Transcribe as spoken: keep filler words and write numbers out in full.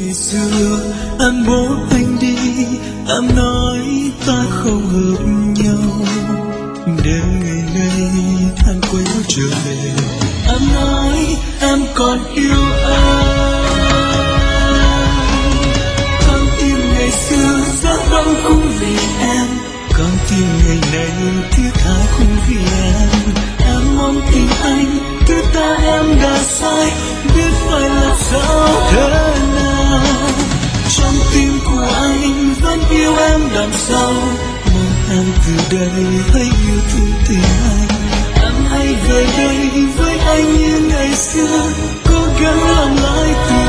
ngày xưa em bỏ anh đi, em nói ta không hợp nhau. Đến ngày nay em quay trở về, em nói em còn yêu anh. Con tim ngày xưa rất đau cũng vì em, con tim ngày nay thứ tha cũng vì em. Em mong tình anh, thứ ta em đã sai, biết phải làm sao thế nào. Trong tim của anh vẫn yêu em đằng sau, mong em từ đây hãy yêu thương tình anh. Em hãy về đây với anh như ngày xưa, cố gắng làm lại từ